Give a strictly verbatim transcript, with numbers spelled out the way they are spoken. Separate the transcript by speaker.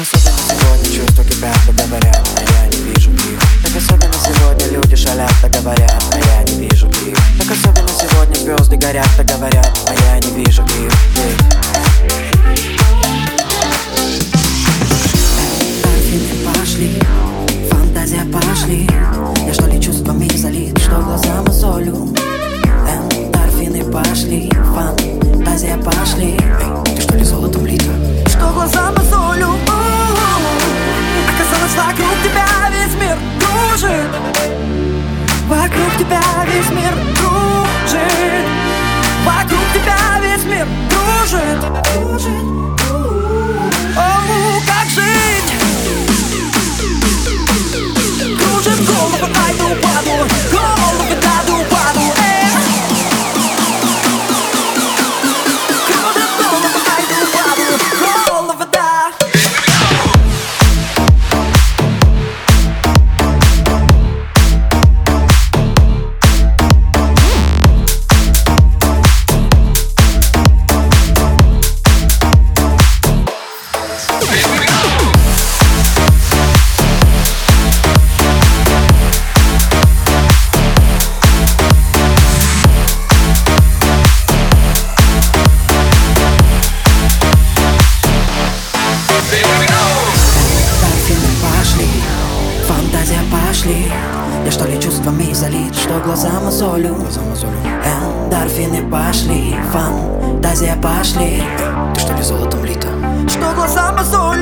Speaker 1: особенно сегодня чувства кипят, так говорят, а я не вижу их. Так особенно сегодня люди шалят, так говорят, а я не вижу их. Так особенно сегодня звезды горят, так говорят, а я не вижу их.
Speaker 2: Эндорфины пошли, фантазия пошли. Я что ли чувствами залит, что глаза мозолю. Эндорфины пошли, фантазия пошли. Эй, ты что ли золотом лита? Что глаза мозолю. Оказалось, вокруг тебя весь мир кружит. Вокруг тебя весь мир кружит. Вокруг тебя весь мир кружит. Кружит. Оу, как жить? Кружит голову, айду паду. Голову даду паду. Кружит голову, айду паду. Голову да. Пошли. Я что ли чувствами залит, что глаза мозолю. Эндорфины пошли, фантазия пошли.
Speaker 1: Ты что ли золотом лита?
Speaker 2: Что глаза мозолю.